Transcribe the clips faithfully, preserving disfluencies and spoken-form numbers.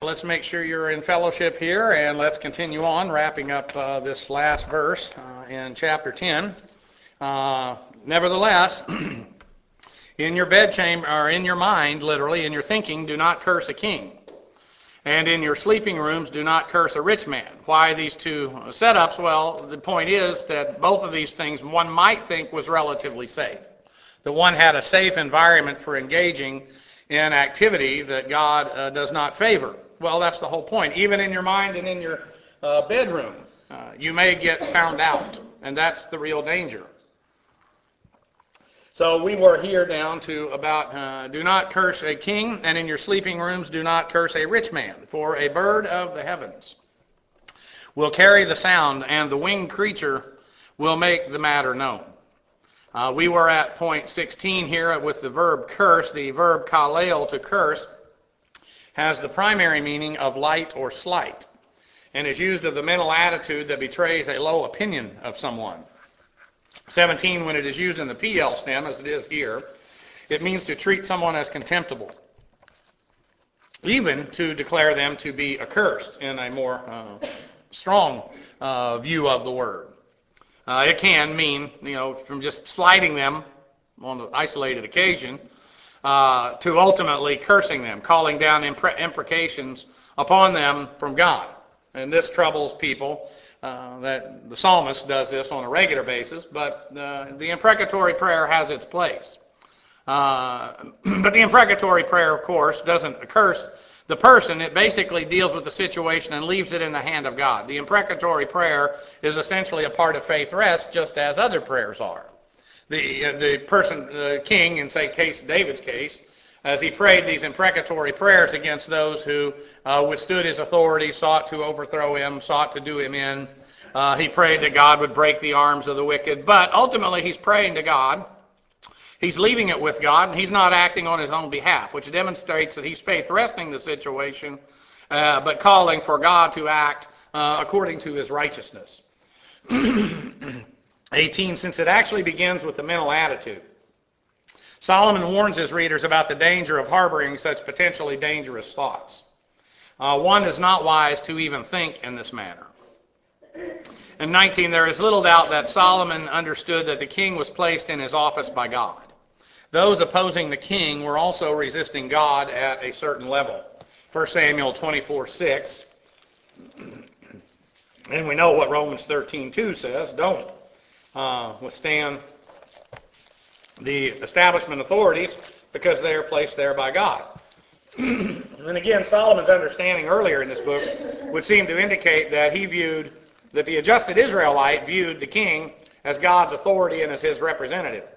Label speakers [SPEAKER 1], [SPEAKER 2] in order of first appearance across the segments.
[SPEAKER 1] Let's make sure you're in fellowship here, and let's continue on, wrapping up uh, this last verse uh, in chapter ten. Uh, nevertheless, in your bedchamber, or in your mind, literally, in your thinking, do not curse a king. And in your sleeping rooms, do not curse a rich man. Why these two setups? Well, the point is that both of these things one might think was relatively safe. The one had a safe environment for engaging in activity that God uh, does not favor. Well, that's the whole point. Even in your mind and in your uh, bedroom, uh, you may get found out, and that's the real danger. So we were here down to about, uh, do not curse a king, and in your sleeping rooms do not curse a rich man, for a bird of the heavens will carry the sound, and the winged creature will make the matter known. Uh, we were at point sixteen here with the verb curse. The verb kaleo, to curse, has the primary meaning of light or slight, and is used of the mental attitude that betrays a low opinion of someone. seventeen, when it is used in the P L stem, as it is here, it means to treat someone as contemptible, even to declare them to be accursed in a more uh, strong uh, view of the word. Uh, it can mean, you know, from just slighting them on an isolated occasion, Uh, to ultimately cursing them, calling down impre- imprecations upon them from God. And this troubles people. Uh, that the psalmist does this on a regular basis, but uh, the imprecatory prayer has its place. Uh, but the imprecatory prayer, of course, doesn't curse the person. It basically deals with the situation and leaves it in the hand of God. The imprecatory prayer is essentially a part of faith rest, just as other prayers are. The uh, the person, the king, in say case David's case, as he prayed these imprecatory prayers against those who uh, withstood his authority, sought to overthrow him, sought to do him in, uh, he prayed that God would break the arms of the wicked. But ultimately, he's praying to God. He's leaving it with God, and he's not acting on his own behalf, which demonstrates that he's faith resting the situation, uh, but calling for God to act uh, according to his righteousness. eighteen, since it actually begins with the mental attitude. Solomon warns his readers about the danger of harboring such potentially dangerous thoughts. Uh, one is not wise to even think in this manner. And nineteen, there is little doubt that Solomon understood that the king was placed in his office by God. Those opposing the king were also resisting God at a certain level. First Samuel twenty-four six. And we know what Romans thirteen two says, don't Uh, withstand the establishment authorities because they are placed there by God. And again, Solomon's understanding earlier in this book would seem to indicate that he viewed, that the adjusted Israelite viewed the king as God's authority and as his representative,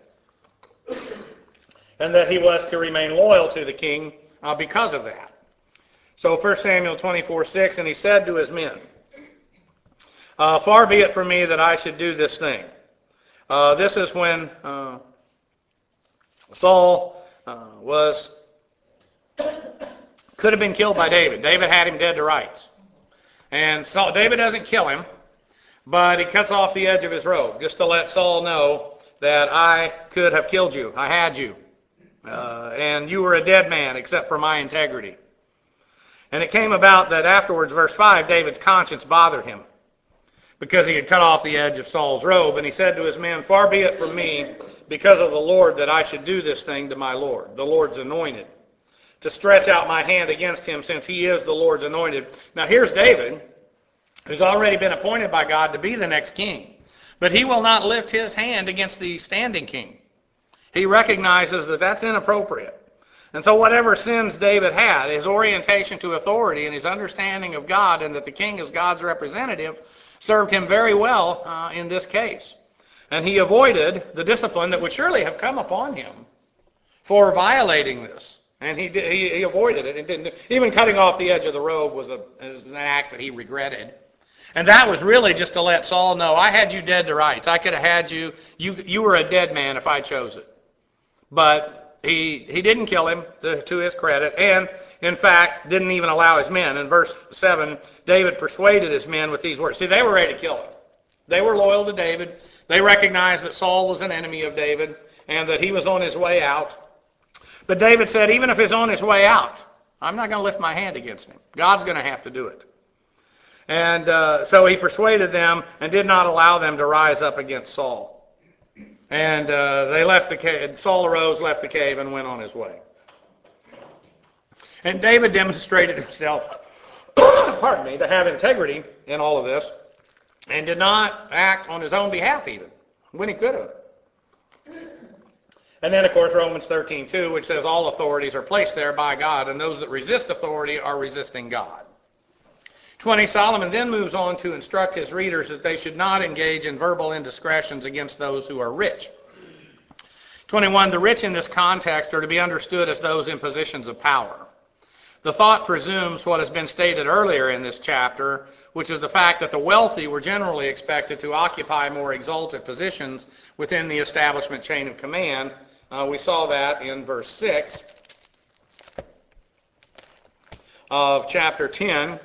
[SPEAKER 1] and that he was to remain loyal to the king uh, because of that. So First Samuel twenty-four six, and he said to his men, uh, far be it from me that I should do this thing. Uh, this is when uh, Saul uh, was could have been killed by David. David had him dead to rights. And Saul, David doesn't kill him, but he cuts off the edge of his robe just to let Saul know that I could have killed you. I had you. Uh, and you were a dead man except for my integrity. And it came about that afterwards, verse five, David's conscience bothered him, because he had cut off the edge of Saul's robe. And he said to his men, far be it from me, because of the Lord, that I should do this thing to my Lord, the Lord's anointed, to stretch out my hand against him, since he is the Lord's anointed. Now here's David, who's already been appointed by God to be the next king. But he will not lift his hand against the standing king. He recognizes that that's inappropriate. And so whatever sins David had, his orientation to authority and his understanding of God and that the king is God's representative, served him very well uh, in this case. And he avoided the discipline that would surely have come upon him for violating this. And he did, he, he avoided it. It didn't, even cutting off the edge of the robe was, a, was an act that he regretted. And that was really just to let Saul know, I had you dead to rights. I could have had you, you, you were a dead man if I chose it. But he, he didn't kill him, to, to his credit, and in fact, didn't even allow his men. In verse seven, David persuaded his men with these words. See, they were ready to kill him. They were loyal to David. They recognized that Saul was an enemy of David and that he was on his way out. But David said, even if he's on his way out, I'm not going to lift my hand against him. God's going to have to do it. And uh, so he persuaded them and did not allow them to rise up against Saul. And uh, they left the cave. Saul arose, left the cave, and went on his way. And David demonstrated himself, pardon me, to have integrity in all of this, and did not act on his own behalf even, when he could have. And then, of course, Romans thirteen two, which says all authorities are placed there by God, and those that resist authority are resisting God. twenty, Solomon then moves on to instruct his readers that they should not engage in verbal indiscretions against those who are rich. twenty-one, the rich in this context are to be understood as those in positions of power. The thought presumes what has been stated earlier in this chapter, which is the fact that the wealthy were generally expected to occupy more exalted positions within the establishment chain of command. Uh, we saw that in verse six of chapter ten.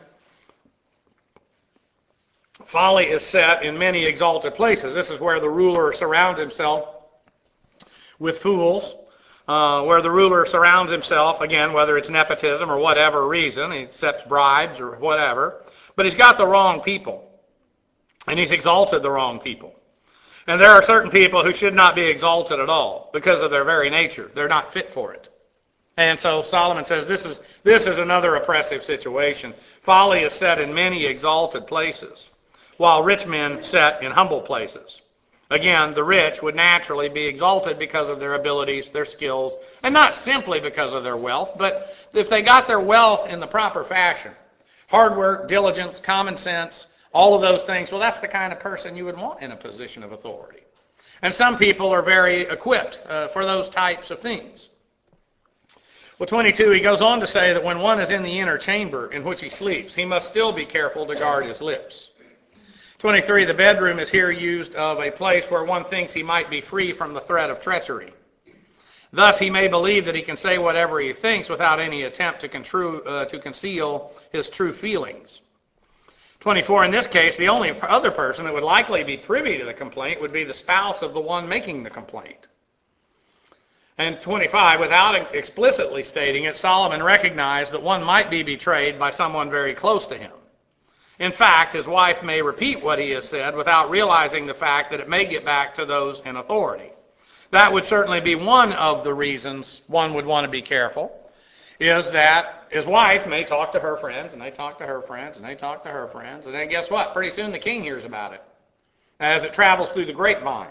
[SPEAKER 1] Folly is set in many exalted places. This is where the ruler surrounds himself with fools. Uh, where the ruler surrounds himself, again, whether it's nepotism or whatever reason, he accepts bribes or whatever, but he's got the wrong people, and he's exalted the wrong people. And there are certain people who should not be exalted at all because of their very nature. They're not fit for it. And so Solomon says this is, this is another oppressive situation. Folly is set in many exalted places, while rich men set in humble places. Again, the rich would naturally be exalted because of their abilities, their skills, and not simply because of their wealth, but if they got their wealth in the proper fashion, hard work, diligence, common sense, all of those things, well, that's the kind of person you would want in a position of authority. And some people are very equipped uh, for those types of things. Well, twenty-two, he goes on to say that when one is in the inner chamber in which he sleeps, he must still be careful to guard his lips. twenty-three, the bedroom is here used of a place where one thinks he might be free from the threat of treachery. Thus, he may believe that he can say whatever he thinks without any attempt to, contru- uh, to conceal his true feelings. twenty-four, in this case, the only other person that would likely be privy to the complaint would be the spouse of the one making the complaint. And twenty-five, without explicitly stating it, Solomon recognized that one might be betrayed by someone very close to him. In fact, his wife may repeat what he has said without realizing the fact that it may get back to those in authority. That would certainly be one of the reasons one would want to be careful, is that his wife may talk to her friends, and they talk to her friends, and they talk to her friends, and then guess what? Pretty soon the king hears about it as it travels through the grapevine.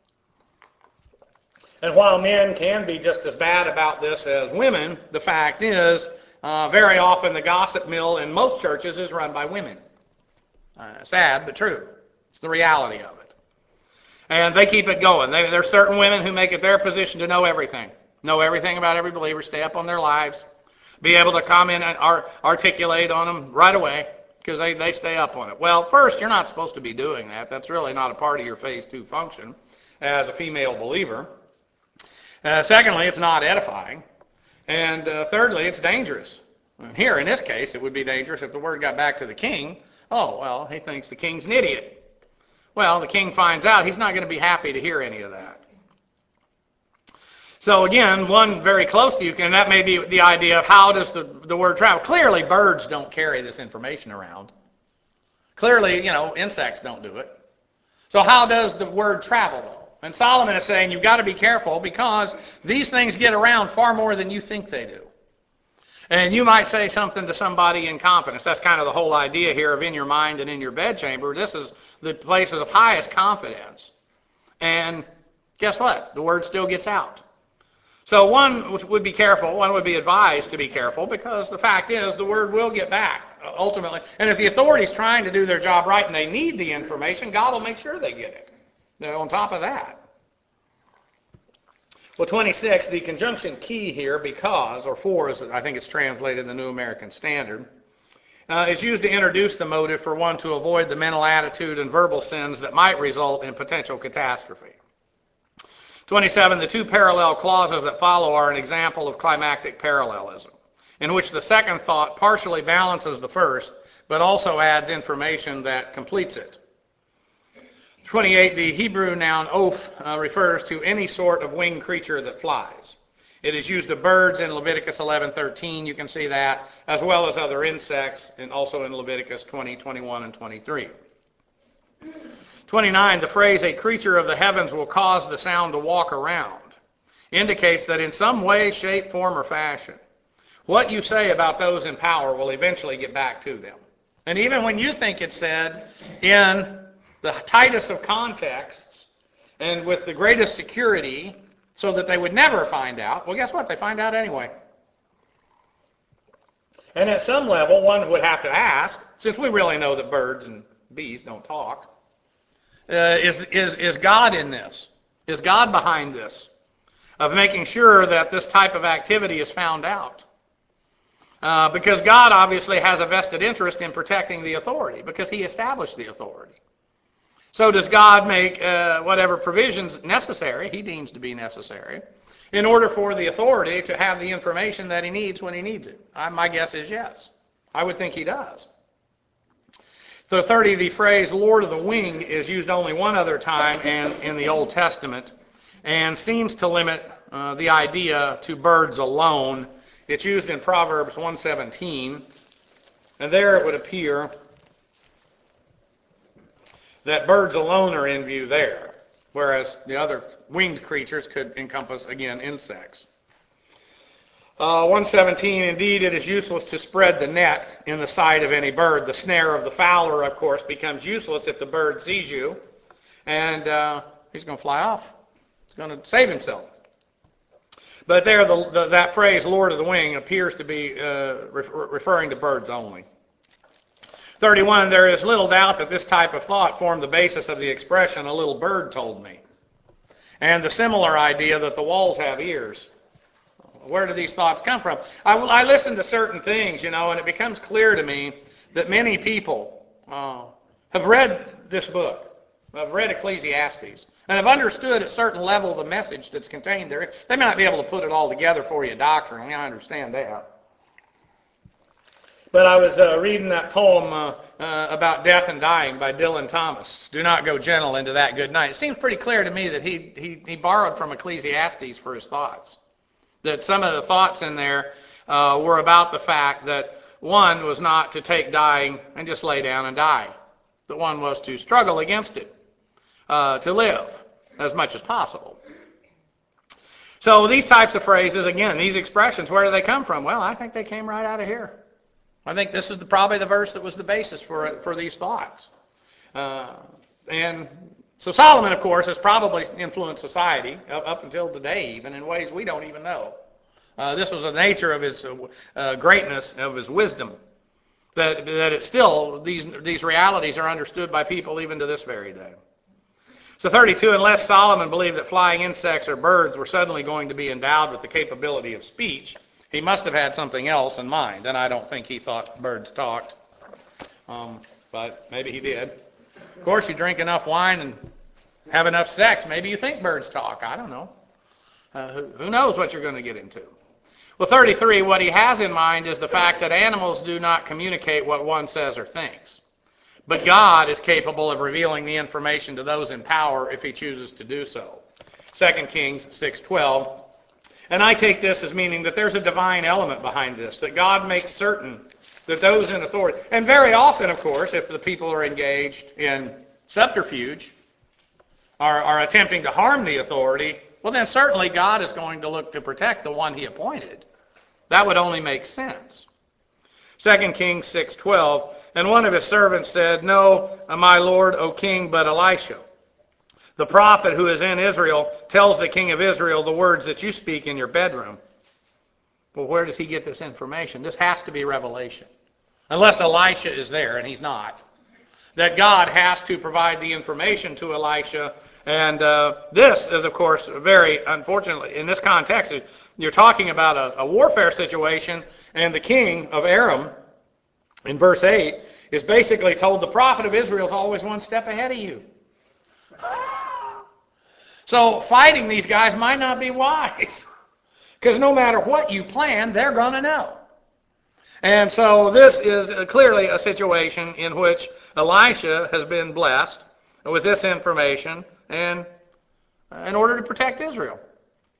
[SPEAKER 1] And while men can be just as bad about this as women, the fact is, uh, very often the gossip mill in most churches is run by women. Uh, sad, but true. It's the reality of it. And they keep it going. They, there are certain women who make it their position to know everything. Know everything about every believer, stay up on their lives, be able to comment and ar- articulate on them right away because they, they stay up on it. Well, first, you're not supposed to be doing that. That's really not a part of your phase two function as a female believer. Uh, secondly, it's not edifying. And uh, thirdly, it's dangerous. And here, in this case, it would be dangerous if the word got back to the king. Oh, well, he thinks the king's an idiot. Well, the king finds out, he's not going to be happy to hear any of that. So again, one very close to you, and that may be the idea of how does the, the word travel. Clearly, birds don't carry this information around. Clearly, you know, insects don't do it. So how does the word travel, though? And Solomon is saying you've got to be careful because these things get around far more than you think they do. And you might say something to somebody in confidence. That's kind of the whole idea here of in your mind and in your bedchamber. This is the places of highest confidence. And guess what? The word still gets out. So one would be careful. One would be advised to be careful because the fact is the word will get back ultimately. And if the authority's trying to do their job right and they need the information, God will make sure they get it. Now, on top of that. Well, twenty-six, the conjunction key here, because, or for, as I think it's translated in the New American Standard, uh, is used to introduce the motive for one to avoid the mental attitude and verbal sins that might result in potential catastrophe. twenty-seven, the two parallel clauses that follow are an example of climactic parallelism, in which the second thought partially balances the first, but also adds information that completes it. twenty-eight, the Hebrew noun oph uh, refers to any sort of winged creature that flies. It is used of birds in Leviticus eleven thirteen. You can see that, as well as other insects, and also in Leviticus twenty, twenty-one, and twenty-three. twenty-nine, the phrase, a creature of the heavens will cause the sound to walk around, indicates that in some way, shape, form, or fashion, what you say about those in power will eventually get back to them. And even when you think it's said in the tightest of contexts and with the greatest security so that they would never find out, well, guess what? They find out anyway. And at some level, one would have to ask, since we really know that birds and bees don't talk, uh, is, is, is God in this? Is God behind this? Of making sure that this type of activity is found out? Uh, because God obviously has a vested interest in protecting the authority, because he established the authority. So does God make uh, whatever provisions necessary, he deems to be necessary, in order for the authority to have the information that he needs when he needs it? I, my guess is yes. I would think he does. So thirty, the phrase Lord of the Wing is used only one other time and in the Old Testament, and seems to limit uh, the idea to birds alone. It's used in Proverbs one seventeen, and there it would appear that birds alone are in view there, whereas the other winged creatures could encompass, again, insects. Uh, one seventeen, indeed, it is useless to spread the net in the sight of any bird. The snare of the fowler, of course, becomes useless if the bird sees you, and uh, he's going to fly off. He's going to save himself. But there, the, the, that phrase, Lord of the Wing, appears to be uh, re- referring to birds only. thirty-one, there is little doubt that this type of thought formed the basis of the expression, a little bird told me. And the similar idea that the walls have ears. Where do these thoughts come from? I, I listen to certain things, you know, and it becomes clear to me that many people uh, have read this book. I've read Ecclesiastes, and have understood at a certain level the message that's contained there. They may not be able to put it all together for you doctrinally, I understand that. But I was uh, reading that poem uh, uh, about death and dying by Dylan Thomas. Do not go gentle into that good night. It seems pretty clear to me that he, he, he borrowed from Ecclesiastes for his thoughts. That some of the thoughts in there uh, were about the fact that one was not to take dying and just lay down and die. That one was to struggle against it. Uh, to live as much as possible. So these types of phrases, again, these expressions, where do they come from? Well, I think they came right out of here. I think this is the, probably the verse that was the basis for for these thoughts. Uh, and so Solomon, of course, has probably influenced society up, up until today, even in ways we don't even know. Uh, this was the nature of his uh, greatness, of his wisdom, that that it's still, these these realities are understood by people even to this very day. So thirty-two, unless Solomon believed that flying insects or birds were suddenly going to be endowed with the capability of speech, he must have had something else in mind, and I don't think he thought birds talked, um, but maybe he did. Of course, you drink enough wine and have enough sex, maybe you think birds talk. I don't know. Uh, who, who knows what you're going to get into? Well, thirty-three, what he has in mind is the fact that animals do not communicate what one says or thinks. But God is capable of revealing the information to those in power if he chooses to do so. Second Kings six twelve. And I take this as meaning that there's a divine element behind this, that God makes certain that those in authority, and very often, of course, if the people are engaged in subterfuge, are, are attempting to harm the authority, well then certainly God is going to look to protect the one he appointed. That would only make sense. Second Kings six twelve, and one of his servants said, No, my lord, O king, but Elisha, the prophet who is in Israel, tells the king of Israel the words that you speak in your bedroom. Well, where does he get this information? This has to be revelation. Unless Elisha is there, and he's not. That God has to provide the information to Elisha. And uh, this is, of course, very, unfortunately, in this context, you're talking about a, a warfare situation, and the king of Aram, in verse eight, is basically told the prophet of Israel is always one step ahead of you. So fighting these guys might not be wise, because no matter what you plan, they're going to know. And so this is clearly a situation in which Elisha has been blessed with this information and in order to protect Israel.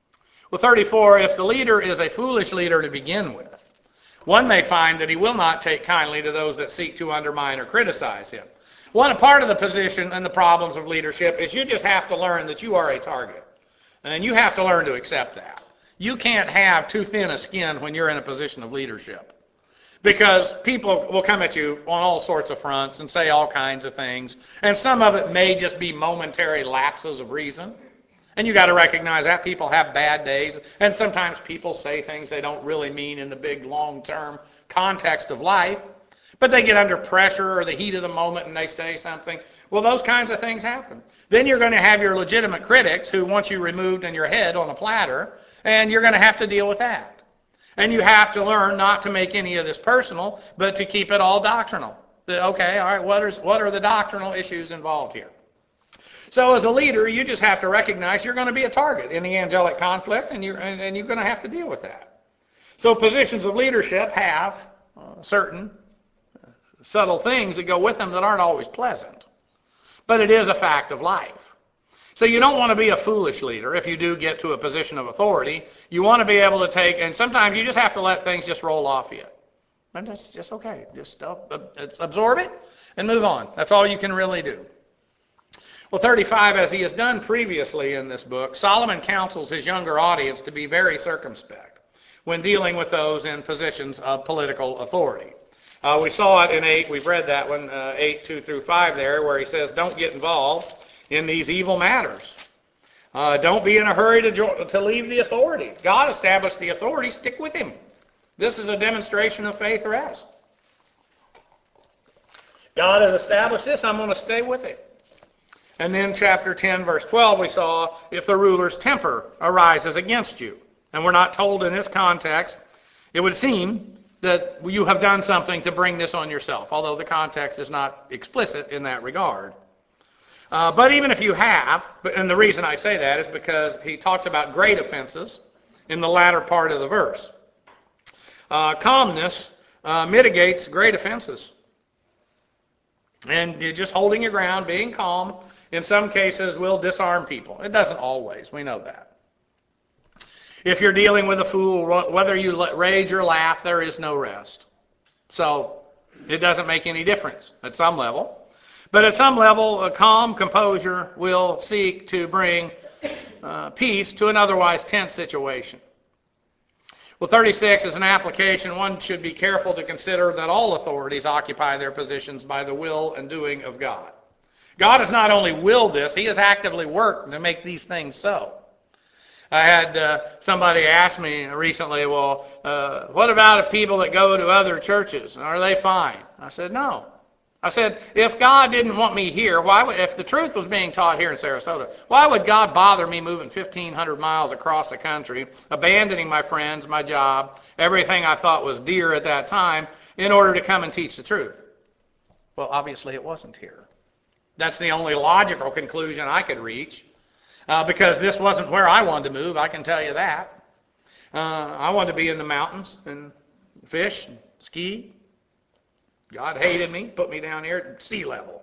[SPEAKER 1] Well, thirty-four, if the leader is a foolish leader to begin with, one may find that he will not take kindly to those that seek to undermine or criticize him. One part of the position and the problems of leadership is you just have to learn that you are a target. And you have to learn to accept that. You can't have too thin a skin when you're in a position of leadership. Because people will come at you on all sorts of fronts and say all kinds of things. And some of it may just be momentary lapses of reason. And you got to recognize that people have bad days. And sometimes people say things they don't really mean in the big long-term context of life. But they get under pressure or the heat of the moment and they say something. Well, those kinds of things happen. Then you're going to have your legitimate critics who want you removed in your head on a platter. And you're going to have to deal with that. And you have to learn not to make any of this personal, but to keep it all doctrinal. Okay, all right, what are, what are the doctrinal issues involved here? So as a leader, you just have to recognize you're going to be a target in the angelic conflict, and you're, and, and you're going to have to deal with that. So positions of leadership have uh, certain uh, subtle things that go with them that aren't always pleasant. But it is a fact of life. So you don't want to be a foolish leader if you do get to a position of authority. You want to be able to take, and sometimes you just have to let things just roll off you. And that's just okay. Just uh, absorb it and move on. That's all you can really do. Well, thirty-five, as he has done previously in this book, Solomon counsels his younger audience to be very circumspect when dealing with those in positions of political authority. Uh, we saw it in eight, we've read that one, uh, eight, two through five there, where he says, don't get involved in these evil matters. Uh, don't be in a hurry to, jo- to leave the authority. God established the authority, stick with him. This is a demonstration of faith rest. God has established this, I'm going to stay with it. And then chapter ten, verse twelve, we saw, if the ruler's temper arises against you. And we're not told in this context, it would seem that you have done something to bring this on yourself, although the context is not explicit in that regard. Uh, but even if you have, and the reason I say that is because he talks about great offenses in the latter part of the verse. Uh, calmness uh, mitigates great offenses. And you're just holding your ground, being calm, in some cases will disarm people. It doesn't always, we know that. If you're dealing with a fool, whether you rage or laugh, there is no rest. So it doesn't make any difference at some level. But at some level, a calm composure will seek to bring uh, peace to an otherwise tense situation. Well, thirty-six is an application. One should be careful to consider that all authorities occupy their positions by the will and doing of God. God has not only willed this, he has actively worked to make these things so. I had uh, somebody ask me recently, well, uh, what about people that go to other churches? Are they fine? I said, no. I said, if God didn't want me here, why would, if the truth was being taught here in Sarasota, why would God bother me moving fifteen hundred miles across the country, abandoning my friends, my job, everything I thought was dear at that time, in order to come and teach the truth? Well, obviously it wasn't here. That's the only logical conclusion I could reach, uh, because this wasn't where I wanted to move, I can tell you that. Uh, I wanted to be in the mountains and fish and ski. God hated me, put me down here at sea level.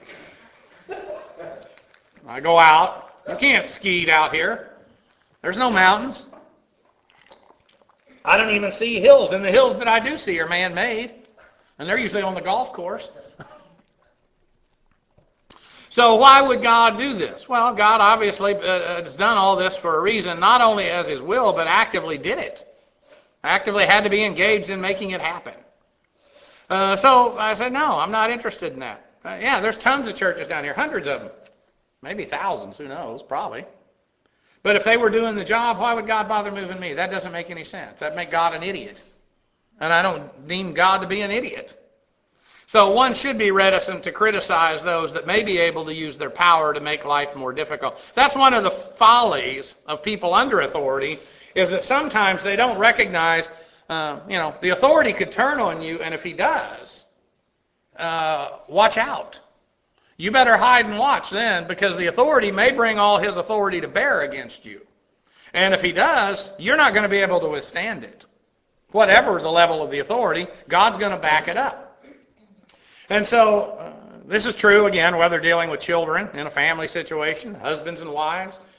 [SPEAKER 1] I go out. You can't ski out here. There's no mountains. I don't even see hills, and the hills that I do see are man-made, and they're usually on the golf course. So why would God do this? Well, God obviously uh, has done all this for a reason, not only as his will, but actively did it. Actively had to be engaged in making it happen. Uh, so I said, no, I'm not interested in that. Uh, yeah, there's tons of churches down here, hundreds of them. Maybe thousands, who knows, probably. But if they were doing the job, why would God bother moving me? That doesn't make any sense. That'd make God an idiot. And I don't deem God to be an idiot. So one should be reticent to criticize those that may be able to use their power to make life more difficult. That's one of the follies of people under authority, is that sometimes they don't recognize Uh, you know, the authority could turn on you, and if he does, uh, watch out. You better hide and watch then, because the authority may bring all his authority to bear against you. And if he does, you're not going to be able to withstand it. Whatever the level of the authority, God's going to back it up. And so, uh, this is true, again, whether dealing with children in a family situation, husbands and wives,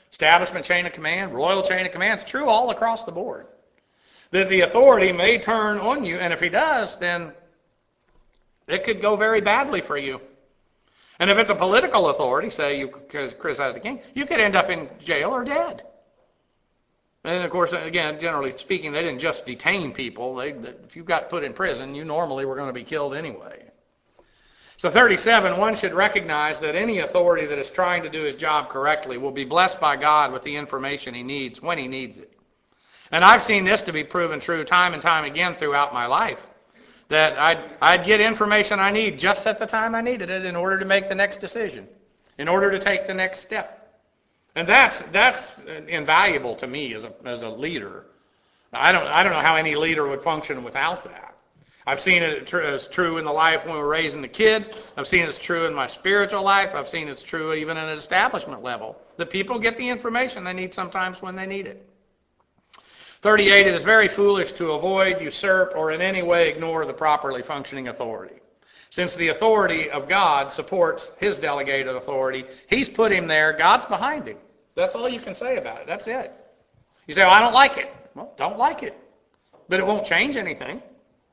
[SPEAKER 1] establishment chain of command, royal chain of command. It's true all across the board. That the authority may turn on you, and if he does, then it could go very badly for you. And if it's a political authority, say you criticize the king, you could end up in jail or dead. And of course, again, generally speaking, they didn't just detain people. They, if you got put in prison, you normally were going to be killed anyway. So thirty-seven, one should recognize that any authority that is trying to do his job correctly will be blessed by God with the information he needs when he needs it. And I've seen this to be proven true time and time again throughout my life, that I'd, I'd get information I need just at the time I needed it in order to make the next decision, in order to take the next step. And that's that's invaluable to me as a as a leader. I don't I don't know how any leader would function without that. I've seen it as true in the life when we were raising the kids. I've seen it's true in my spiritual life. I've seen it's true even at an establishment level. That people get the information they need sometimes when they need it. thirty-eight, it is very foolish to avoid, usurp, or in any way ignore the properly functioning authority. Since the authority of God supports his delegated authority, he's put him there, God's behind him. That's all you can say about it. That's it. You say, well, I don't like it. Well, don't like it. But it won't change anything.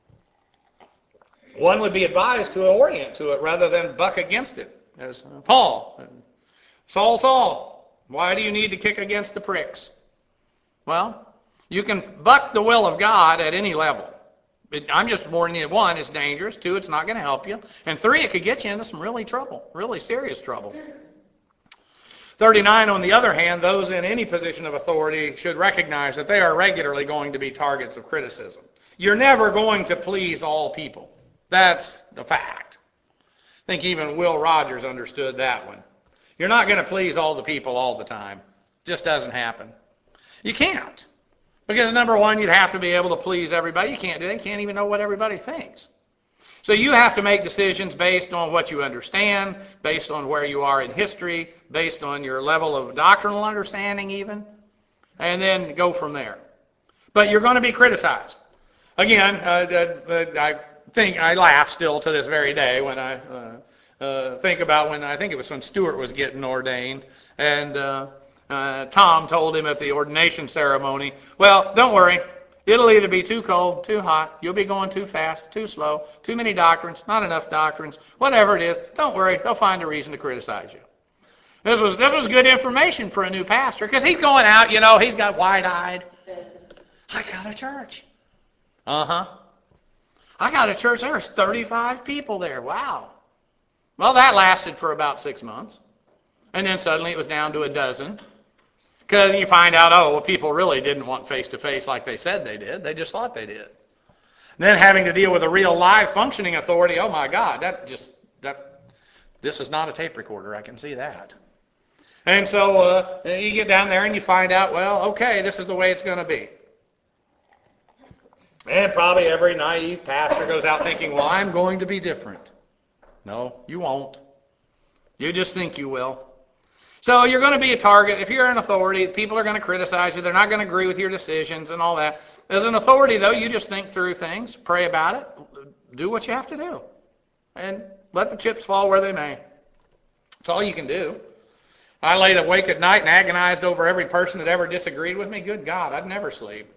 [SPEAKER 1] One would be advised to orient to it rather than buck against it. As Paul, Saul, Saul, why do you need to kick against the pricks? Well, you can buck the will of God at any level. It, I'm just warning you, one, it's dangerous. Two, it's not going to help you. And three, it could get you into some really trouble, really serious trouble. thirty-nine, on the other hand, those in any position of authority should recognize that they are regularly going to be targets of criticism. You're never going to please all people. That's a fact. I think even Will Rogers understood that one. You're not going to please all the people all the time. It just doesn't happen. You can't. Because number one, you'd have to be able to please everybody. You can't do that. You can't even know what everybody thinks. So you have to make decisions based on what you understand, based on where you are in history, based on your level of doctrinal understanding even, and then go from there. But you're going to be criticized. Again, uh, I think I laugh still to this very day when I uh, uh, think about when, I think it was when Stuart was getting ordained, and uh, Uh, Tom told him at the ordination ceremony, well, don't worry. It'll either be too cold, too hot, you'll be going too fast, too slow, too many doctrines, not enough doctrines, whatever it is, don't worry, they'll find a reason to criticize you. This was this was good information for a new pastor, because he's going out, you know, he's got wide-eyed. I got a church. Uh-huh. I got a church, there's thirty-five people there, wow. Well, that lasted for about six months. And then suddenly it was down to a dozen. Because you find out, oh, well, people really didn't want face-to-face like they said they did. They just thought they did. And then having to deal with a real live functioning authority, oh my God, that just, that, this is not a tape recorder, I can see that. And so uh, you get down there and you find out, well, okay, this is the way it's going to be. And probably every naive pastor goes out thinking, well, I'm going to be different. No, you won't. You just think you will. So you're going to be a target. If you're an authority, people are going to criticize you. They're not going to agree with your decisions and all that. As an authority, though, you just think through things, pray about it, do what you have to do, and let the chips fall where they may. That's all you can do. I laid awake at night and agonized over every person that ever disagreed with me. Good God, I'd never sleep.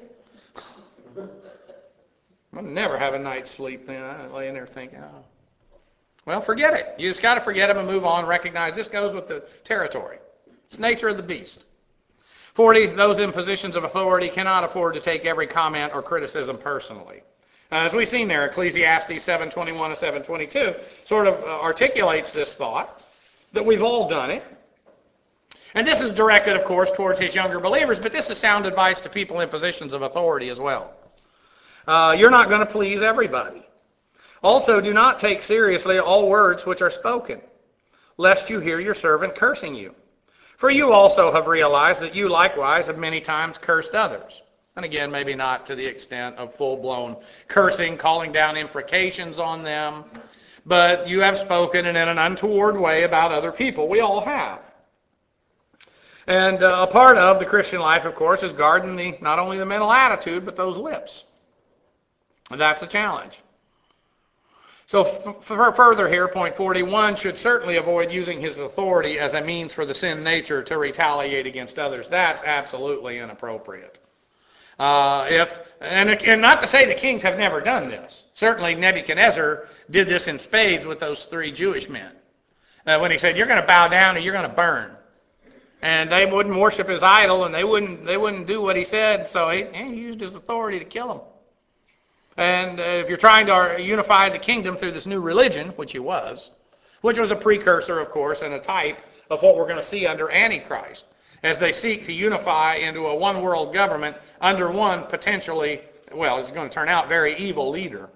[SPEAKER 1] I'd never have a night's sleep then. I'm laying there thinking, oh. Well, forget it. You just got to forget them and move on. Recognize this goes with the territory. It's the nature of the beast. forty, those in positions of authority cannot afford to take every comment or criticism personally. Uh, as we've seen there, Ecclesiastes seven twenty-one and seven twenty-two sort of uh, articulates this thought that we've all done it. And this is directed, of course, towards his younger believers, but this is sound advice to people in positions of authority as well. Uh, you're not going to please everybody. Also, do not take seriously all words which are spoken, lest you hear your servant cursing you. For you also have realized that you likewise have many times cursed others. And again, maybe not to the extent of full-blown cursing, calling down imprecations on them, but you have spoken in an untoward way about other people. We all have. And uh, a part of the Christian life, of course, is guarding the, not only the mental attitude, but those lips. And that's a challenge. So f- further here, point forty-one, should certainly avoid using his authority as a means for the sin nature to retaliate against others. That's absolutely inappropriate. Uh, if and, and not to say the kings have never done this. Certainly Nebuchadnezzar did this in spades with those three Jewish men. Uh, when he said, you're going to bow down or you're going to burn. And they wouldn't worship his idol, and they wouldn't they wouldn't do what he said, so he, he used his authority to kill them. And uh, if you're trying to unify the kingdom through this new religion, which he was, which was a precursor, of course, and a type of what we're going to see under Antichrist, as they seek to unify into a one-world government under one potentially, well, it's going to turn out very evil leader.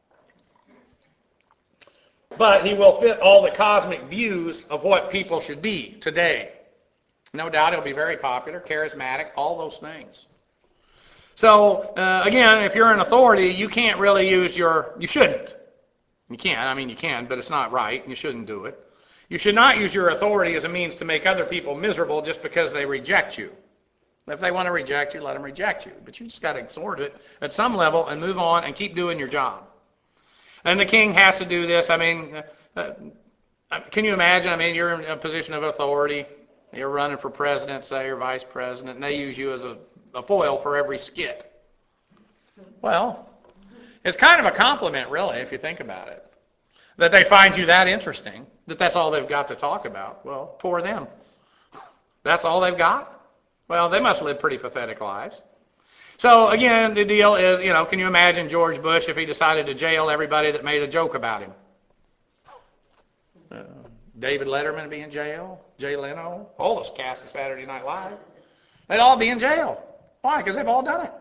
[SPEAKER 1] But he will fit all the cosmic views of what people should be today. No doubt he'll be very popular, charismatic, all those things. So, uh, again, if you're an authority, you can't really use your, you shouldn't. You can, I mean you can, but it's not right. You shouldn't do it. You should not use your authority as a means to make other people miserable just because they reject you. If they want to reject you, let them reject you. But you just got to exhort it at some level and move on and keep doing your job. And the king has to do this. I mean, uh, can you imagine? I mean, you're in a position of authority. You're running for president, say, or vice president, and they use you as a, a foil for every skit. Well, it's kind of a compliment, really, if you think about it, that they find you that interesting, that that's all they've got to talk about. Well, poor them. That's all they've got? Well, they must live pretty pathetic lives. So, again, the deal is, you know, can you imagine George Bush if he decided to jail everybody that made a joke about him? Uh, David Letterman be in jail, Jay Leno, all those cast of Saturday Night Live. They'd all be in jail. Why? Because they've all done it.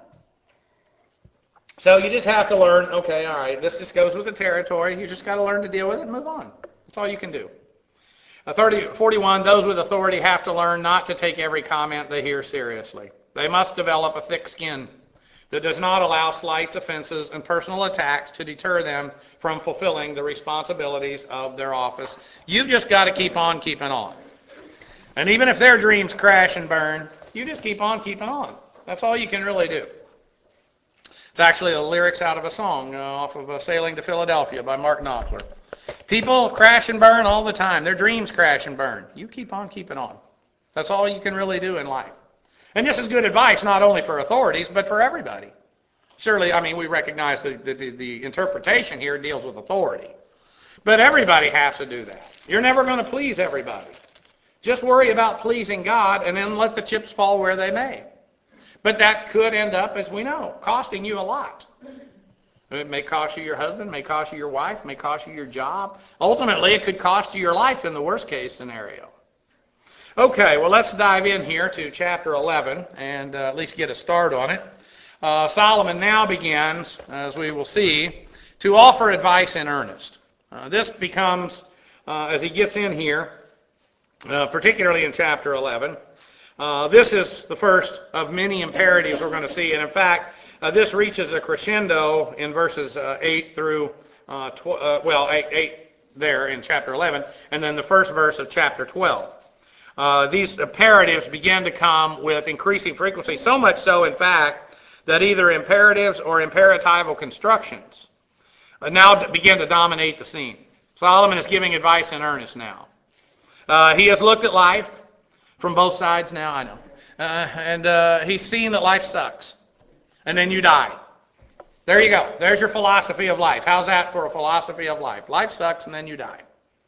[SPEAKER 1] So you just have to learn, okay, all right, this just goes with the territory. You just got to learn to deal with it and move on. That's all you can do. Uh, thirty, forty-one, those with authority have to learn not to take every comment they hear seriously. They must develop a thick skin that does not allow slights, offenses, and personal attacks to deter them from fulfilling the responsibilities of their office. You've just got to keep on keeping on. And even if their dreams crash and burn, you just keep on keeping on. That's all you can really do. It's actually the lyrics out of a song uh, off of uh, Sailing to Philadelphia by Mark Knopfler. People crash and burn all the time. Their dreams crash and burn. You keep on keeping on. That's all you can really do in life. And this is good advice not only for authorities, but for everybody. Surely, I mean, we recognize that the, the, the interpretation here deals with authority. But everybody has to do that. You're never going to please everybody. Just worry about pleasing God and then let the chips fall where they may. But that could end up, as we know, costing you a lot. It may cost you your husband, may cost you your wife, may cost you your job. Ultimately, it could cost you your life in the worst case scenario. Okay, well, let's dive in here to chapter eleven and uh, at least get a start on it. Uh, Solomon now begins, as we will see, to offer advice in earnest. Uh, this becomes, uh, as he gets in here, uh, particularly in chapter eleven, uh, this is the first of many imperatives we're going to see. And in fact, uh, this reaches a crescendo in verses uh, eight through, uh, tw- uh, well, eight, eight there in chapter eleven, and then the first verse of chapter twelve. Uh, these imperatives began to come with increasing frequency, so much so, in fact, that either imperatives or imperatival constructions uh, now begin to dominate the scene. Solomon is giving advice in earnest now. Uh, he has looked at life from both sides now, I know, uh, and uh, he's seen that life sucks, and then you die. There you go. There's your philosophy of life. How's that for a philosophy of life? Life sucks, and then you die.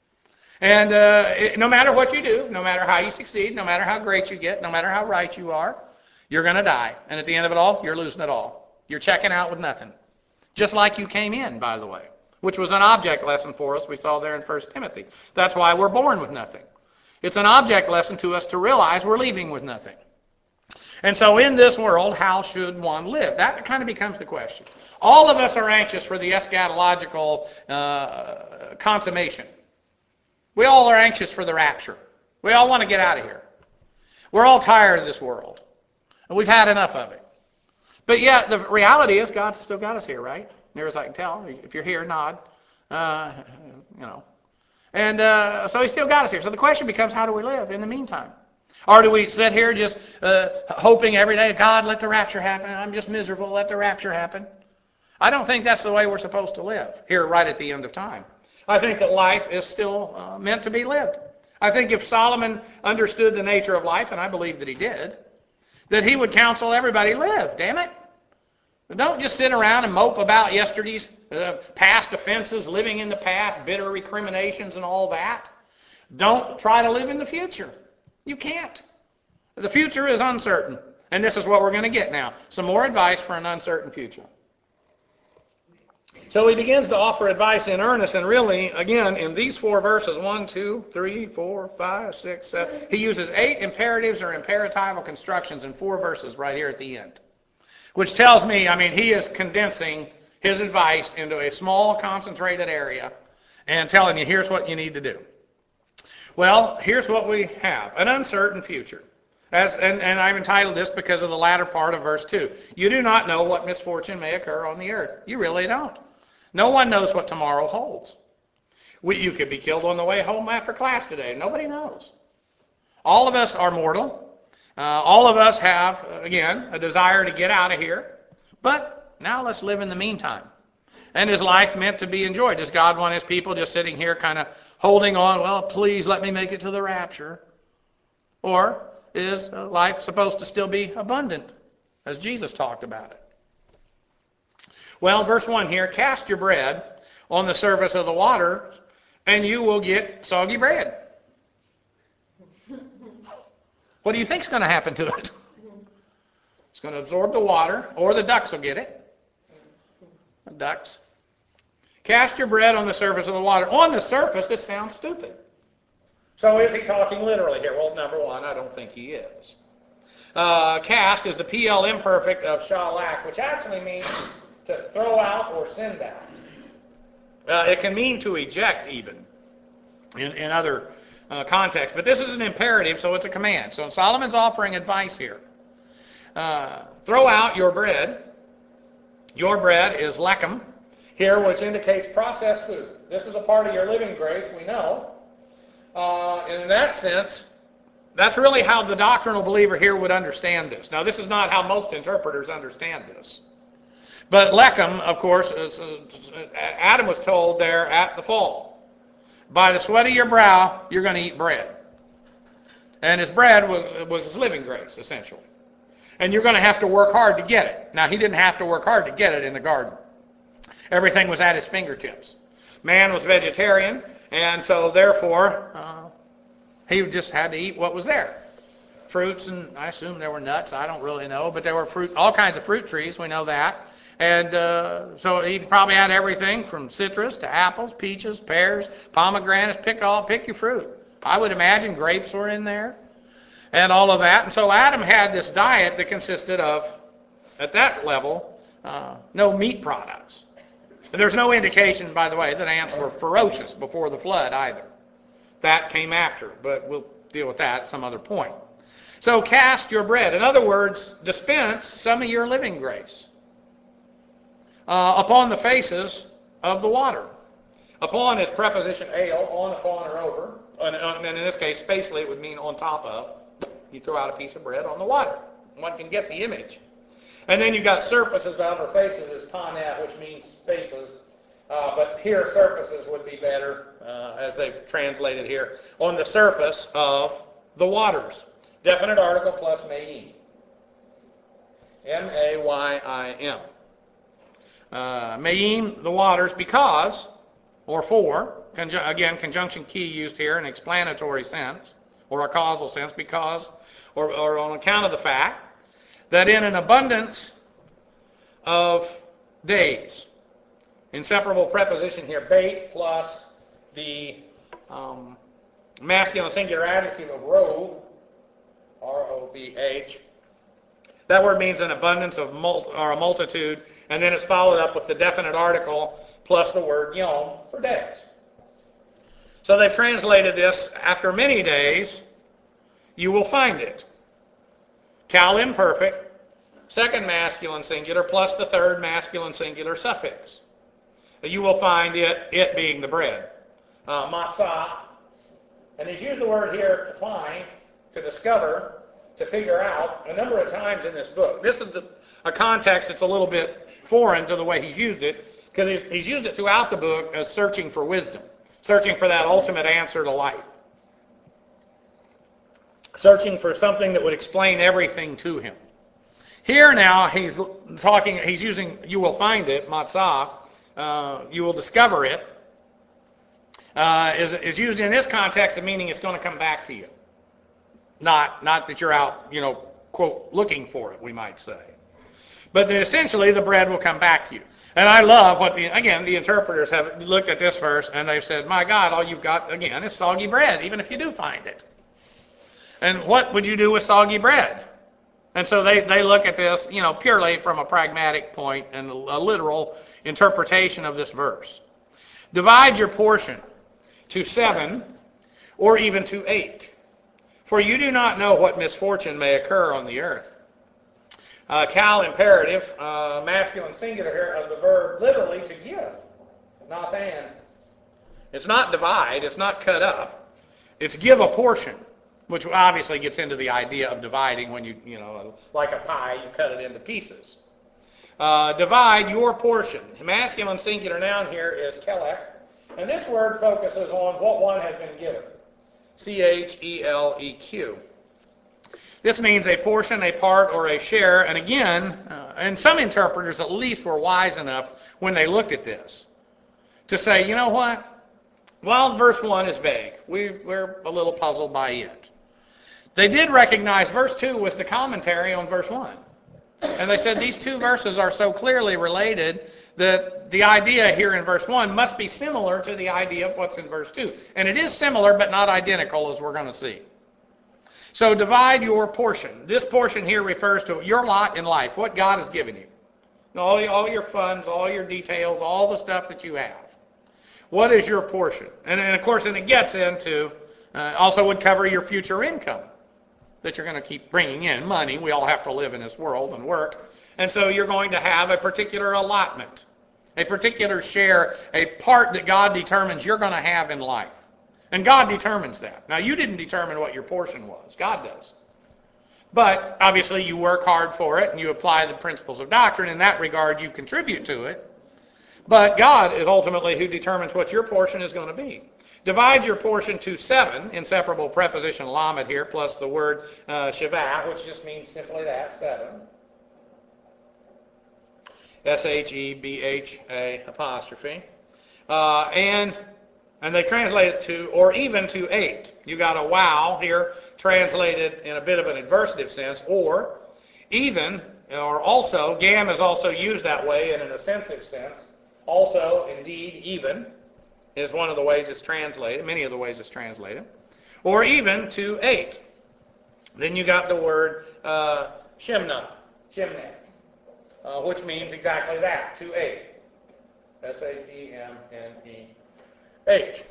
[SPEAKER 1] And uh, it, no matter what you do, no matter how you succeed, no matter how great you get, no matter how right you are, you're going to die. And at the end of it all, you're losing it all. You're checking out with nothing. Just like you came in, by the way, which was an object lesson for us we saw there in First Timothy. That's why we're born with nothing. It's an object lesson to us to realize we're leaving with nothing. And so in this world, how should one live? That kind of becomes the question. All of us are anxious for the eschatological uh, consummation. We all are anxious for the rapture. We all want to get out of here. We're all tired of this world. And we've had enough of it. But yet, the reality is God's still got us here, right? Near as I can tell. If you're here, nod. Uh, you know. And uh, so He's still got us here. So the question becomes, how do we live in the meantime? Or do we sit here just uh, hoping every day, God, let the rapture happen. I'm just miserable. Let the rapture happen. I don't think that's the way we're supposed to live here right at the end of time. I think that life is still uh, meant to be lived. I think if Solomon understood the nature of life, and I believe that he did, that he would counsel everybody, live, damn it. Don't just sit around and mope about yesterday's uh, past offenses, living in the past, bitter recriminations and all that. Don't try to live in the future. You can't. The future is uncertain. And this is what we're going to get now. Some more advice for an uncertain future. So he begins to offer advice in earnest, and really, again, in these four verses, one, two, three, four, five, six, seven, he uses eight imperatives or imperatival constructions in four verses right here at the end. Which tells me, I mean, he is condensing his advice into a small, concentrated area and telling you, here's what you need to do. Well, here's what we have, an uncertain future. As, and, and I've entitled this because of the latter part of verse two. You do not know what misfortune may occur on the earth. You really don't. No one knows what tomorrow holds. We, you could be killed on the way home after class today. Nobody knows. All of us are mortal. Uh, all of us have, again, a desire to get out of here. But now let's live in the meantime. And is life meant to be enjoyed? Does God want his people just sitting here kind of holding on, well, please let me make it to the rapture? Or is life supposed to still be abundant, as Jesus talked about it? Well, verse one here, cast your bread on the surface of the water, and you will get soggy bread. What do you think is going to happen to it? It's going to absorb the water, or the ducks will get it. The ducks. Cast your bread on the surface of the water. On the surface, this sounds stupid. So is he talking literally here? Well, number one, I don't think he is. Uh, cast is the P L imperfect of shalak, which actually means to throw out or send out. Uh, it can mean to eject even in, in other uh, contexts. But this is an imperative, so it's a command. So Solomon's offering advice here. Uh, throw out your bread. Your bread is lechem here, which indicates processed food. This is a part of your living grace, we know. Uh, and in that sense, that's really how the doctrinal believer here would understand this. Now, this is not how most interpreters understand this. But lechem, of course, is, uh, Adam was told there at the fall, by the sweat of your brow, you're going to eat bread. And his bread was, was his living grace, essentially. And you're going to have to work hard to get it. Now, he didn't have to work hard to get it in the garden. Everything was at his fingertips. Man was vegetarian, and so therefore, uh, he just had to eat what was there. Fruits, and I assume there were nuts, I don't really know, but there were fruit, all kinds of fruit trees, we know that. And uh, so he probably had everything from citrus to apples, peaches, pears, pomegranates, pick all, pick your fruit. I would imagine grapes were in there and all of that. And so Adam had this diet that consisted of, at that level, uh, no meat products. And there's no indication, by the way, that ants were ferocious before the flood either. That came after, but we'll deal with that at some other point. So cast your bread. In other words, dispense some of your living grace uh, upon the faces of the water. Upon is preposition ale, on, upon, or over. And, and in this case, spatially, it would mean on top of. You throw out a piece of bread on the water. One can get the image. And then you've got surfaces of, or faces is panet, which means spaces. Uh, but here, surfaces would be better, uh, as they've translated here. On the surface of the waters. Definite article plus mayim. M A Y I M. Uh, mayim, the waters, because, or for, conjun- again, conjunction key used here in explanatory sense, or a causal sense, because, or, or on account of the fact that in an abundance of days, inseparable preposition here, bait plus the um, masculine singular adjective of rove, R O B H. That word means an abundance of mul- or a multitude, and then it's followed up with the definite article plus the word yom for days. So they've translated this, after many days, you will find it. Cal imperfect, second masculine singular, plus the third masculine singular suffix. You will find it, it being the bread. Uh, matzah. And he's used the word here to find, to discover, to figure out a number of times in this book. This is the, a context that's a little bit foreign to the way he's used it, because he's, he's used it throughout the book as searching for wisdom, searching for that ultimate answer to life, searching for something that would explain everything to him. Here now he's talking, he's using, you will find it, matzah, uh, you will discover it, uh, is, is used in this context of meaning it's going to come back to you. Not, not that you're out, you know, quote, looking for it, we might say. But then essentially the bread will come back to you. And I love what, the again, the interpreters have looked at this verse and they've said, my God, all you've got, again, is soggy bread, even if you do find it. And what would you do with soggy bread? And so they, they look at this, you know, purely from a pragmatic point and a literal interpretation of this verse. Divide your portion to seven or even to eight, for you do not know what misfortune may occur on the earth. Uh, Cal imperative, uh, masculine singular here of the verb literally to give, nathan. It's not divide, it's not cut up, it's give a portion, which obviously gets into the idea of dividing when you, you know, like a pie, you cut it into pieces. Uh, divide your portion. Masculine singular noun here is kelek, and this word focuses on what one has been given. C H E L E Q. This means a portion, a part, or a share. And again, uh, and some interpreters at least were wise enough when they looked at this to say, you know what? Well, verse one is vague. We, we're a little puzzled by it. They did recognize verse two was the commentary on verse one. And they said these two verses are so clearly related that the idea here in verse one must be similar to the idea of what's in verse two. And it is similar, but not identical, as we're going to see. So divide your portion. This portion here refers to your lot in life, what God has given you. All, all your funds, all your details, all the stuff that you have. What is your portion? And, and of course, and it gets into, uh, also would cover your future income that you're going to keep bringing in money. We all have to live in this world and work. And so you're going to have a particular allotment, a particular share, a part that God determines you're going to have in life. And God determines that. Now, you didn't determine what your portion was. God does. But, obviously, you work hard for it, and you apply the principles of doctrine. In that regard, you contribute to it. But God is ultimately who determines what your portion is going to be. Divide your portion to seven, inseparable preposition lamed here, plus the word uh, sheva, which just means simply that, seven. S H E B H A apostrophe. Uh, and... And they translate it to, or even to eight. You got a wow here translated in a bit of an adversative sense, or even, or also. Gam is also used that way in an assensive sense. Also, indeed, even is one of the ways it's translated, many of the ways it's translated. Or even to eight. Then you got the word uh, shemna, shemnek, uh, which means exactly that, to eight. S H E M N E. H.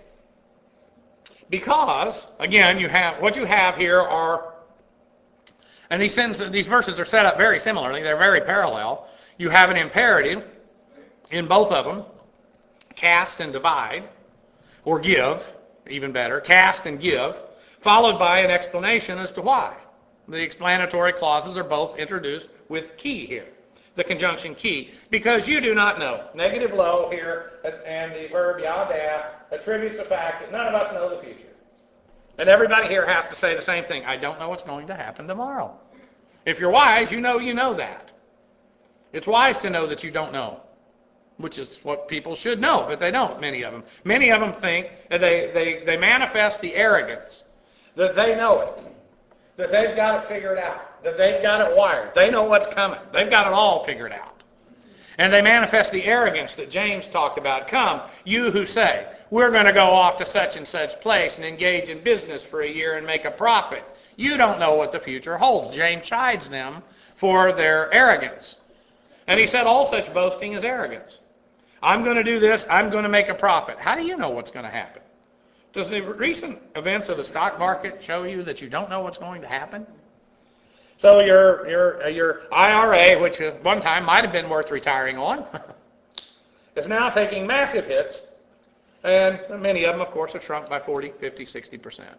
[SPEAKER 1] Because, again, you have what you have here are, and these sentences, these verses are set up very similarly. They're very parallel. You have an imperative in both of them, cast and divide, or give, even better, cast and give, followed by an explanation as to why. The explanatory clauses are both introduced with key here. The conjunction key, because you do not know. Negative lo here, and the verb yada attributes the fact that none of us know the future. And everybody here has to say the same thing. I don't know what's going to happen tomorrow. If you're wise, you know you know that. It's wise to know that you don't know, which is what people should know, but they don't, many of them. Many of them think, that they, they, they manifest the arrogance that they know it, that they've got it figured out, that they've got it wired. They know what's coming. They've got it all figured out. And they manifest the arrogance that James talked about. Come, you who say, we're going to go off to such and such place and engage in business for a year and make a profit. You don't know what the future holds. James chides them for their arrogance. And he said all such boasting is arrogance. I'm going to do this. I'm going to make a profit. How do you know what's going to happen? Does the recent events of the stock market show you that you don't know what's going to happen? So your your your I R A, which at one time might have been worth retiring on, is now taking massive hits, and many of them, of course, have shrunk by forty, fifty, sixty percent.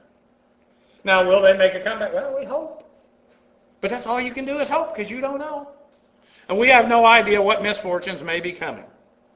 [SPEAKER 1] Now, will they make a comeback? Well, we hope. But that's all you can do is hope, because you don't know. And we have no idea what misfortunes may be coming.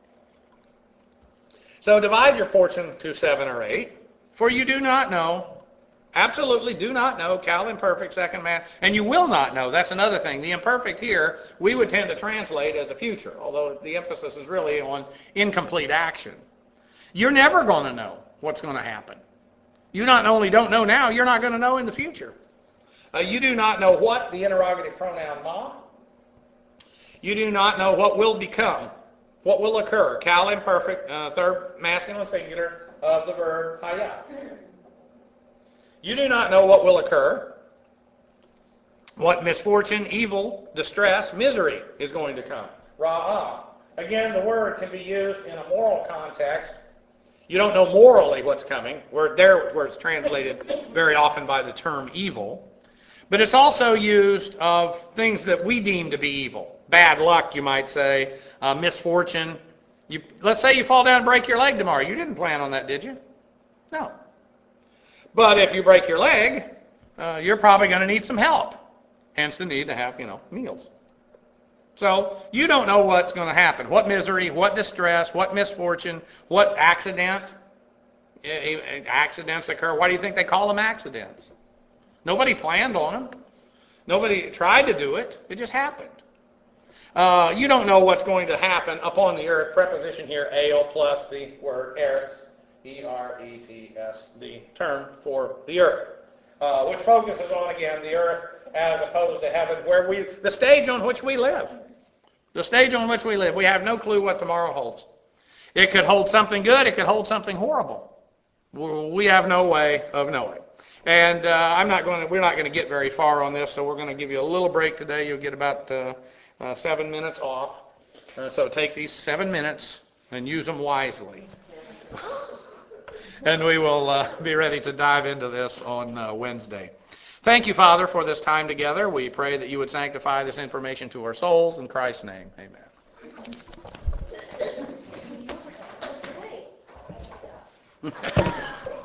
[SPEAKER 1] So divide your portion to seven or eight, for you do not know, absolutely do not know, Cal imperfect, second man, and you will not know. That's another thing. The imperfect here, we would tend to translate as a future, although the emphasis is really on incomplete action. You're never going to know what's going to happen. You not only don't know now, you're not going to know in the future. Uh, you do not know what, the interrogative pronoun ma. You do not know what will become, what will occur. Cal imperfect, uh, third masculine singular of the verb haya. You do not know what will occur, what misfortune, evil, distress, misery is going to come. Ra'ah. Again, the word can be used in a moral context. You don't know morally what's coming, where there where it's translated very often by the term evil. But it's also used of things that we deem to be evil. Bad luck, you might say, uh, misfortune. You, let's say you fall down and break your leg tomorrow. You didn't plan on that, did you? No. But if you break your leg, uh, you're probably going to need some help. Hence the need to have, you know, meals. So you don't know what's going to happen. What misery, what distress, what misfortune, what accident. Accidents occur. Why do you think they call them accidents? Nobody planned on them. Nobody tried to do it. It just happened. Uh, you don't know what's going to happen upon the earth. Preposition here, ale, plus the word eretz, E R E T S, the term for the earth, uh, which focuses on, again, the earth as opposed to heaven, where we, the stage on which we live. The stage on which we live. We have no clue what tomorrow holds. It could hold something good. It could hold something horrible. We have no way of knowing. And uh, I'm not going to, we're not going to get very far on this, so we're going to give you a little break today. You'll get about uh, uh, seven minutes off. Uh, so take these seven minutes and use them wisely. And we will uh, be ready to dive into this on uh, Wednesday. Thank you, Father, for this time together. We pray that you would sanctify this information to our souls. In Christ's name, amen.